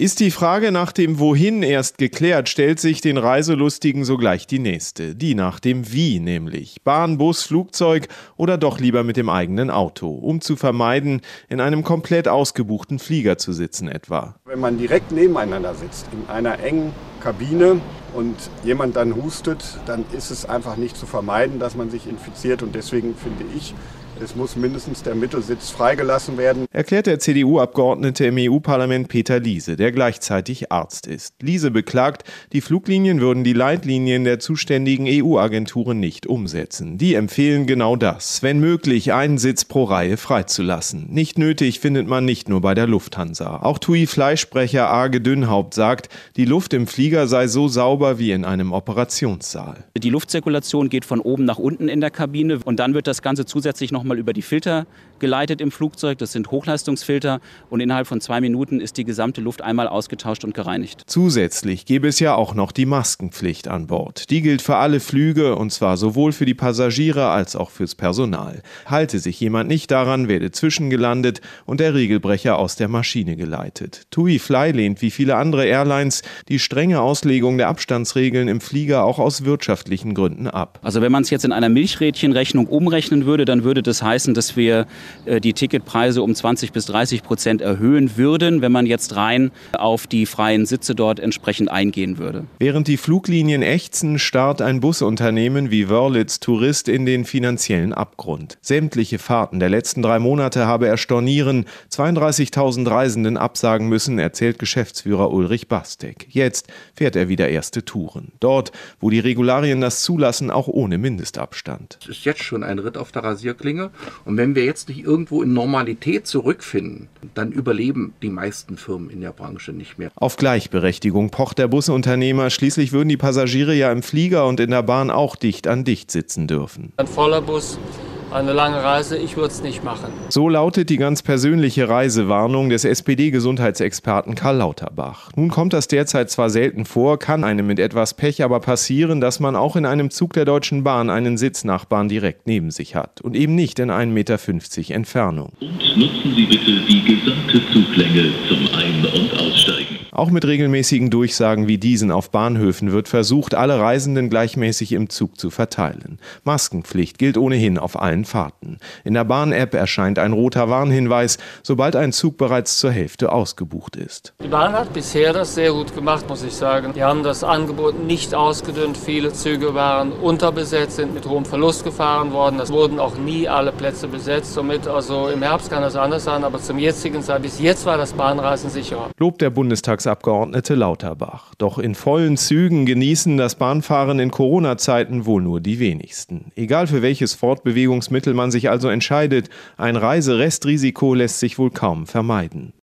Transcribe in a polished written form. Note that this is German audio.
Ist die Frage nach dem Wohin erst geklärt, stellt sich den Reiselustigen sogleich die nächste. Die nach dem Wie nämlich. Bahn, Bus, Flugzeug oder doch lieber mit dem eigenen Auto, um zu vermeiden, in einem komplett ausgebuchten Flieger zu sitzen etwa. Wenn man direkt nebeneinander sitzt, in einer engen Kabine und jemand dann hustet, dann ist es einfach nicht zu vermeiden, dass man sich infiziert. Und deswegen finde ich, es muss mindestens der Mittelsitz freigelassen werden. Erklärt der CDU-Abgeordnete im EU-Parlament Peter Liese, der gleichzeitig Arzt ist. Liese beklagt, die Fluglinien würden die Leitlinien der zuständigen EU-Agenturen nicht umsetzen. Die empfehlen genau das, wenn möglich einen Sitz pro Reihe freizulassen. Nicht nötig findet man nicht nur bei der Lufthansa. Auch TUI-Fleischsprecher Arge Dünnhaupt sagt, die Luft im Flieger sei so sauber wie in einem Operationssaal. Die Luftzirkulation geht von oben nach unten in der Kabine und dann wird das Ganze zusätzlich nochmal über die Filter geleitet im Flugzeug. Das sind Hochleistungsfilter und innerhalb von 2 Minuten ist die gesamte Luft einmal ausgetauscht und gereinigt. Zusätzlich gäbe es ja auch noch die Maskenpflicht an Bord. Die gilt für alle Flüge und zwar sowohl für die Passagiere als auch fürs Personal. Halte sich jemand nicht daran, werde zwischengelandet und der Regelbrecher aus der Maschine geleitet. TUI Fly lehnt wie viele andere Airlines die strenge Auslegung der Abstandsregeln im Flieger auch aus wirtschaftlichen Gründen ab. Also wenn man es jetzt in einer Milchrädchenrechnung umrechnen würde, dann würde das heißen, dass wir die Ticketpreise um 20-30% erhöhen würden, wenn man jetzt rein auf die freien Sitze dort entsprechend eingehen würde. Während die Fluglinien ächzen, starrt ein Busunternehmen wie Wörlitz Tourist in den finanziellen Abgrund. Sämtliche Fahrten der letzten 3 Monate habe er stornieren, 32.000 Reisenden absagen müssen, erzählt Geschäftsführer Ulrich Bastek. Jetzt fährt er wieder erste Touren. Dort, wo die Regularien das zulassen, auch ohne Mindestabstand. Es ist jetzt schon ein Ritt auf der Rasierklinge. Und wenn wir jetzt nicht irgendwo in Normalität zurückfinden, dann überleben die meisten Firmen in der Branche nicht mehr. Auf Gleichberechtigung pocht der Busunternehmer. Schließlich würden die Passagiere ja im Flieger und in der Bahn auch dicht an dicht sitzen dürfen. Ein voller Bus, eine lange Reise, ich würde es nicht machen. So lautet die ganz persönliche Reisewarnung des SPD-Gesundheitsexperten Karl Lauterbach. Nun kommt das derzeit zwar selten vor, kann einem mit etwas Pech aber passieren, dass man auch in einem Zug der Deutschen Bahn einen Sitznachbarn direkt neben sich hat und eben nicht in 1,50 Meter Entfernung. Und nutzen Sie bitte die gesamte Zuglänge zum Ein- und Aussteigen. Auch mit regelmäßigen Durchsagen wie diesen auf Bahnhöfen wird versucht, alle Reisenden gleichmäßig im Zug zu verteilen. Maskenpflicht gilt ohnehin auf allen Fahrten. In der Bahn-App erscheint ein roter Warnhinweis, sobald ein Zug bereits zur Hälfte ausgebucht ist. Die Bahn hat bisher das sehr gut gemacht, muss ich sagen. Die haben das Angebot nicht ausgedünnt. Viele Züge waren unterbesetzt, sind mit hohem Verlust gefahren worden. Es wurden auch nie alle Plätze besetzt. Somit, also im Herbst kann das anders sein, aber zum jetzigen Zeit, bis jetzt war das Bahnreisen sicherer. Lobt der Bundestagsabgeordnete Lauterbach. Doch in vollen Zügen genießen das Bahnfahren in Corona-Zeiten wohl nur die wenigsten. Egal für welches Fortbewegungsmittel man sich also entscheidet, ein Reiserestrisiko lässt sich wohl kaum vermeiden.